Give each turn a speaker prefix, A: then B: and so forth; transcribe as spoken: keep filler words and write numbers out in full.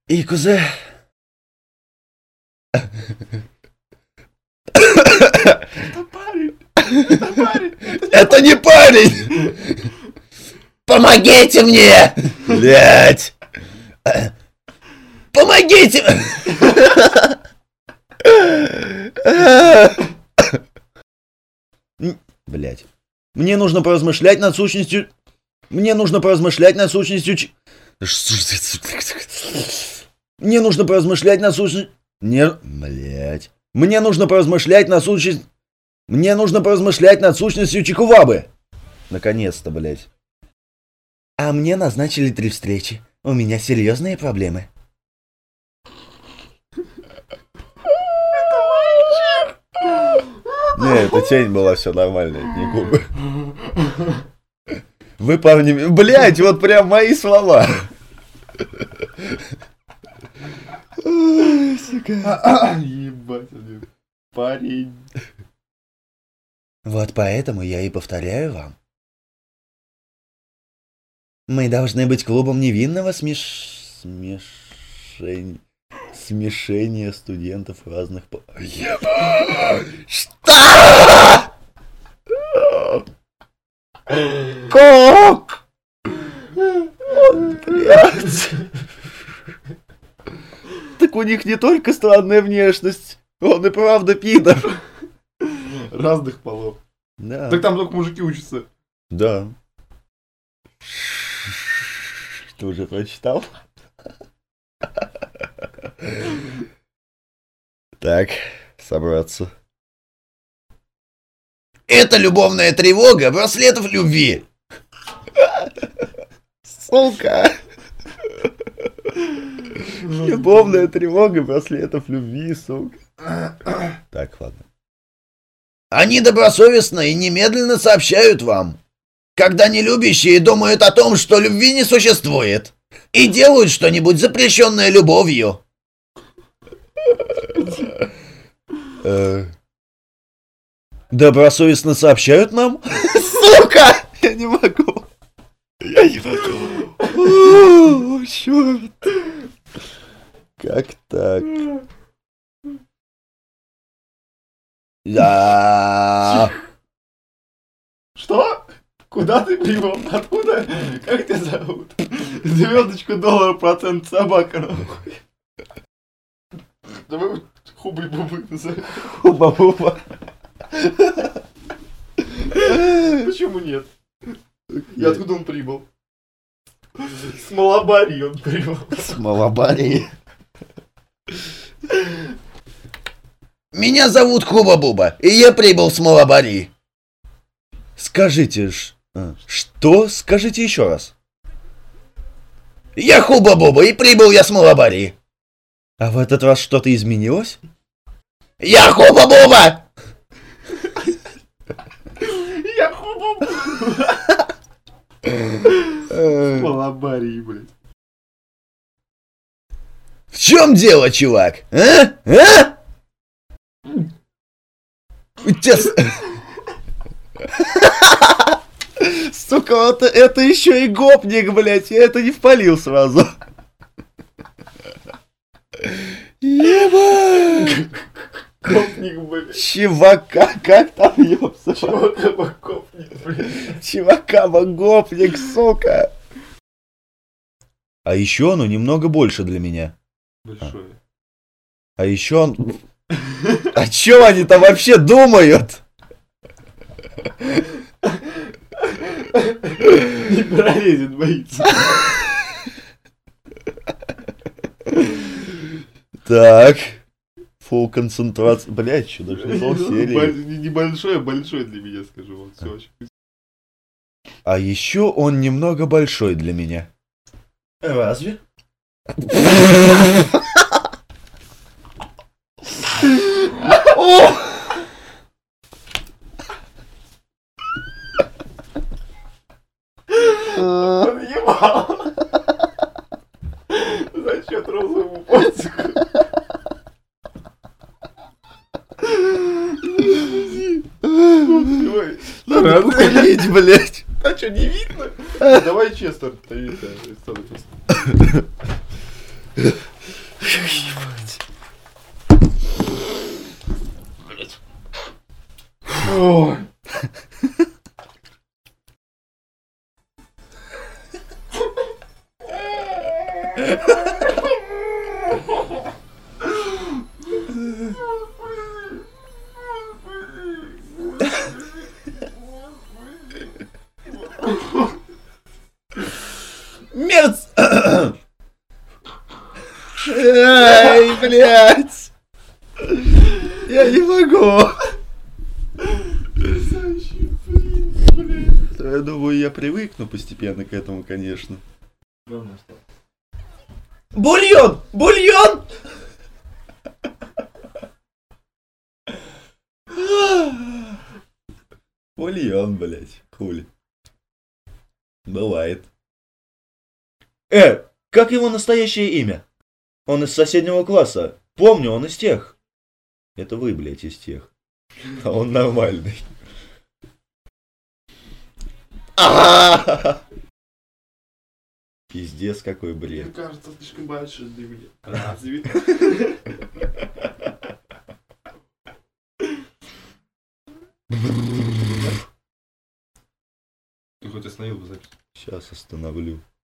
A: Икузе.
B: Это парень. Это парень.
A: Это не парень. Помогите мне. Блять. Помогите. Блять. Мне нужно поразмышлять над сущностью... Мне нужно поразмышлять над сущностью... Мне нужно поразмышлять над сущностью... Не... Блять. Мне нужно поразмышлять над сущностью... Мне нужно поразмышлять над сущностью Чикувабы. Наконец-то, блять. А мне назначили три встречи. У меня серьезные проблемы. Не, это тень была, все нормально, это не губы. Вы, парни, блять, вот прям мои слова.
B: Ебать, парень.
A: Вот поэтому я и повторяю вам. Мы должны быть клубом невинного смеш... смешения... смешения студентов разных... по... Ебать! Что? Как? Блядь. Так у них не только странная внешность, он и правда пидор.
B: Разных полов.
A: Да.
B: Так там только мужики учатся.
A: Да. Ты уже прочитал? Так, собраться. Это любовная тревога браслетов любви. Сука. Любовная тревога браслетов любви, сука. Так, ладно. Они добросовестно и немедленно сообщают вам, когда нелюбящие думают о том, что любви не существует, и делают что-нибудь запрещенное любовью. Добросовестно сообщают нам? Сука! Я не могу. Я не могу. О, черт. Как так? Да.
B: Что? Куда ты прибыл? Откуда? Как тебя зовут? Звездочку, доллар, процент, собака, нахуй. Давай хубы-бубы назовем.
A: Хуба-буба.
B: Почему нет? И откуда он прибыл? С Малабарии он прибыл.
A: С Малабарии. Меня зовут Хуба-буба, и я прибыл с Малабарии. Скажите, ш... что? Скажите еще раз. Я Хуба-буба, и прибыл я с Малабарии. А в этот раз что-то изменилось? Я Хуба-буба!
B: Я Хуба-буба! С Малабарии, блядь.
A: В чем дело, чувак? А? А? У тебя... Сука, это, это еще и гопник, блять, я это не впалил сразу. Ебать!
B: Гопник, блядь.
A: Чувака, как там ёпса?
B: Чувака-гопник, блядь.
A: Чувака-гопник, сука. А еще оно немного больше для меня.
B: Большое.
A: А еще он... О чем они там вообще думают?
B: Не пролезет, боится.
A: Так. Фул концентрация. Блять, что даже не полсерии.
B: Небольшое, большое для меня, скажу. Вот, все очень.
A: А еще он немного большой для меня.
B: Разве? Он ебал. За счет розовому пальчику.
A: Надо похудеть, блять.
B: А что, не видно? Давай Честер.
A: Ебать.
B: Блять. Ой.
A: Мерц! Ай, блядь! Я не могу! Я думаю, я привыкну постепенно к этому, конечно. Бульон! Бульон! Бульон, блядь, хули. Бывает. Э, как его настоящее имя? Он из соседнего класса. Помню, он из тех. Это вы, блядь, из тех. А он нормальный. Пиздец, какой бред.
B: Мне кажется, слишком большой для меня. Разве? Ты хоть остановил бы запись?
A: Сейчас остановлю.